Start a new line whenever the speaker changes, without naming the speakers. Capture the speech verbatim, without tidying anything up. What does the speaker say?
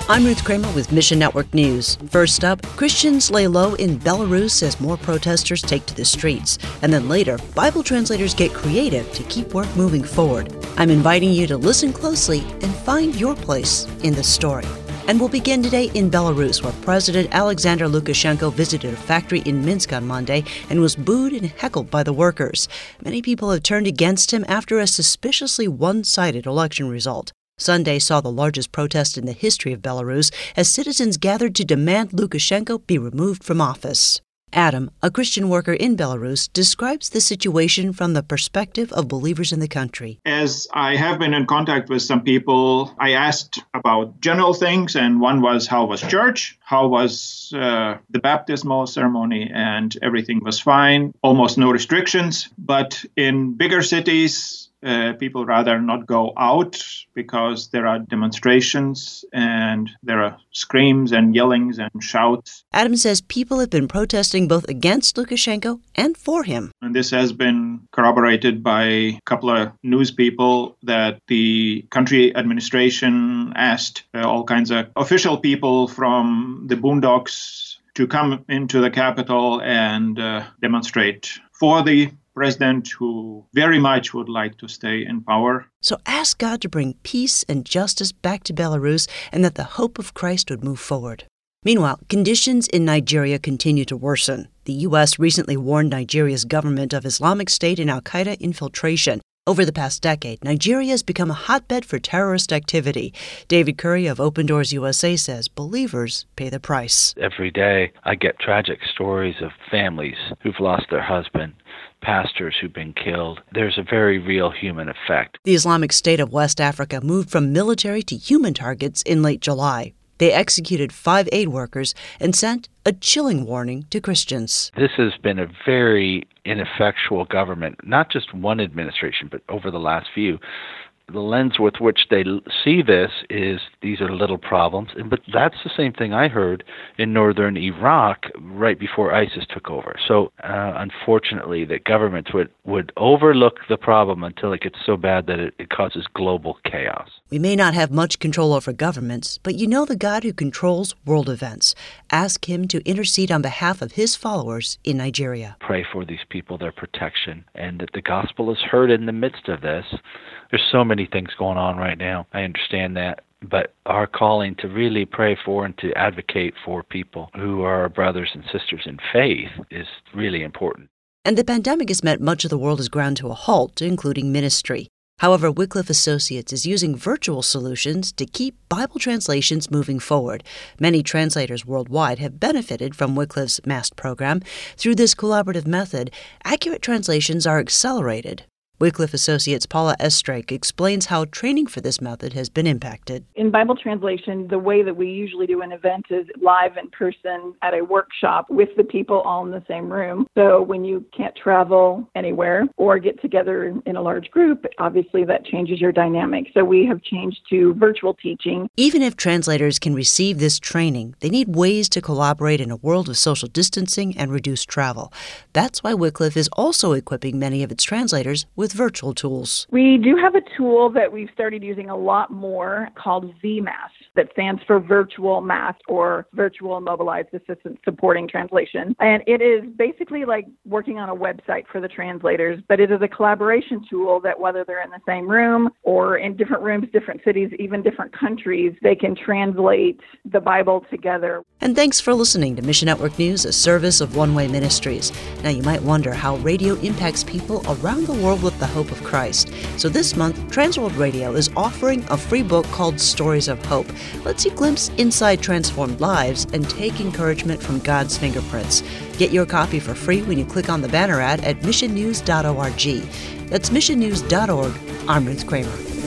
I'm Ruth Kramer with Mission Network News. First up, Christians lay low in Belarus as more protesters take to the streets. And then later, Bible translators get creative to keep work moving forward. I'm inviting you to listen closely and find your place in the story. And we'll begin today in Belarus, where President Alexander Lukashenko visited a factory in Minsk on Monday and was booed and heckled by the workers. Many people have turned against him after a suspiciously one-sided election result. Sunday saw the largest protest in the history of Belarus as citizens gathered to demand Lukashenko be removed from office. Adam, a Christian worker in Belarus, describes the situation from the perspective of believers in the country.
As I have been in contact with some people, I asked about general things, and one was how was church, how was uh, the baptismal ceremony, and everything was fine, almost no restrictions. But in bigger cities, Uh, people rather not go out because there are demonstrations and there are screams and yellings and shouts.
Adam says people have been protesting both against Lukashenko and for him.
And this has been corroborated by a couple of news people that the country administration asked uh, all kinds of official people from the boondocks to come into the capital and uh, demonstrate for the president, who very much would like to stay in power.
So ask God to bring peace and justice back to Belarus and that the hope of Christ would move forward. Meanwhile, conditions in Nigeria continue to worsen. The U S recently warned Nigeria's government of Islamic State and al-Qaeda infiltration. Over the past decade, Nigeria has become a hotbed for terrorist activity. David Curry of Open Doors U S A says believers pay the price.
Every day I get tragic stories of families who've lost their husband, pastors who've been killed. There's a very real human effect.
The Islamic State of West Africa moved from military to human targets in late July. They executed five aid workers and sent a chilling warning to Christians.
This has been a very ineffectual government, not just one administration, but over the last few. The lens with which they see this is these are little problems. But that's the same thing I heard in northern Iraq right before ISIS took over. So uh, unfortunately, that governments would, would overlook the problem until it gets so bad that it, it causes global chaos.
We may not have much control over governments, but you know the God who controls world events. Ask him to intercede on behalf of his followers in Nigeria.
Pray for these people, their protection, and that the gospel is heard in the midst of this. There's so many things going on right now. I understand that. But our calling to really pray for and to advocate for people who are our brothers and sisters in faith is really important.
And the pandemic has meant much of the world has ground to a halt, including ministry. However, Wycliffe Associates is using virtual solutions to keep Bible translations moving forward. Many translators worldwide have benefited from Wycliffe's MAST program. Through this collaborative method, accurate translations are accelerated. Wycliffe Associates' Paula Estrake explains how training for this method has been impacted.
In Bible translation, the way that we usually do an event is live in person at a workshop with the people all in the same room. So when you can't travel anywhere or get together in a large group, obviously that changes your dynamic. So we have changed to virtual teaching.
Even if translators can receive this training, they need ways to collaborate in a world of social distancing and reduced travel. That's why Wycliffe is also equipping many of its translators with virtual tools.
We do have a tool that we've started using a lot more called V MAS, that stands for Virtual MAS, or Virtual Mobilized Assistant Supporting Translation. And it is basically like working on a website for the translators, but it is a collaboration tool that whether they're in the same room or in different rooms, different cities, even different countries, they can translate the Bible together.
And thanks for listening to Mission Network News, a service of One Way Ministries. Now you might wonder how radio impacts people around the world with the hope of Christ. So this month, Transworld Radio is offering a free book called Stories of Hope. Lets you glimpse inside transformed lives and take encouragement from God's fingerprints. Get your copy for free when you click on the banner ad at mission news dot org. That's mission news dot org. I'm Ruth Kramer.